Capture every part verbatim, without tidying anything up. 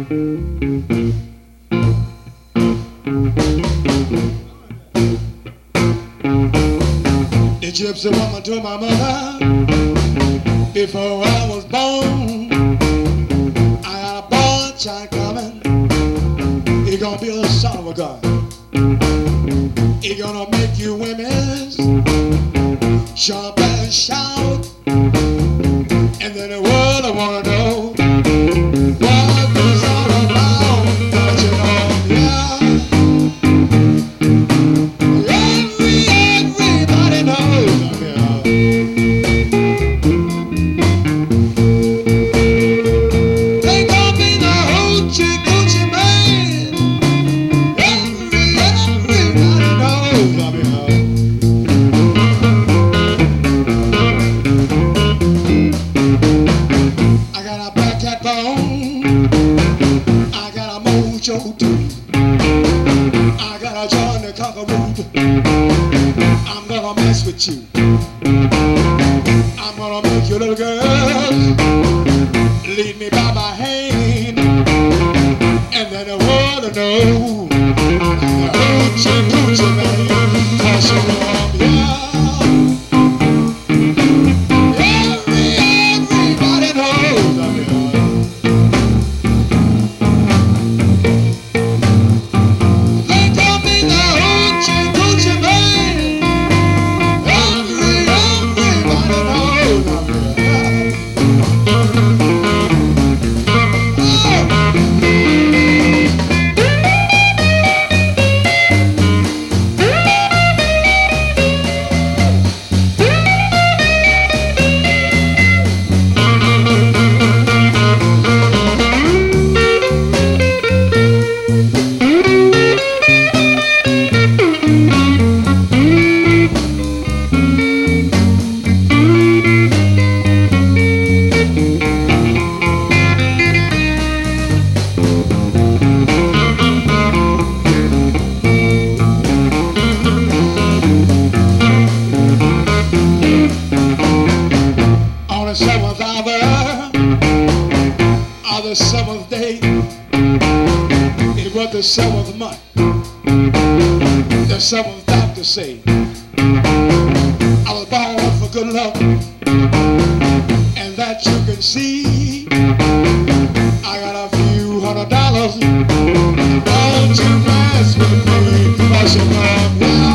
The gypsy woman told my mother before I was born, I got a boy child coming. He gonna be a son of a gun. He gonna make you women jump and shout. And then the world I wanna know what this all about. Don't you know, yeah. Every, everybody knows I'm here. They call me the Hoochie Coochie Man. Every, everybody knows I'm here. I got a black cat bone. I got a mojo too. I got a John the Conqueror. I'm gonna mess with you. I'm gonna make you little girls lead me by my hand, and then the world will know I'm the Hoochie Coochie Man. 'Cause you know I'm here. Every, everybody knows I'm here. They call me the Hoochie Coochie Man. Every, everybody knows I'm here. On the seventh hour of the seventh day, it was the seventh month. The seventh doctor say I was born for good luck, and that you can see. I got a few hundred dollars. Won't you mess with me? 'Cause you know I'm here.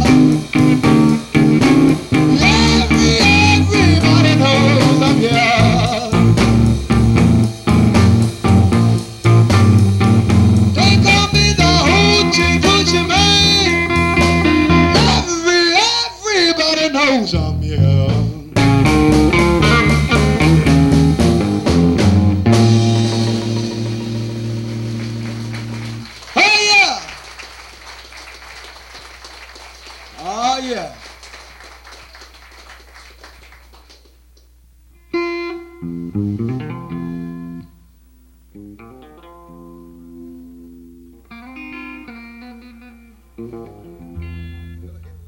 Every, everybody knows I'm here. They call me the Hoochie Coochie Man. Every, everybody knows I'm here. Oh yeah! Oh yeah!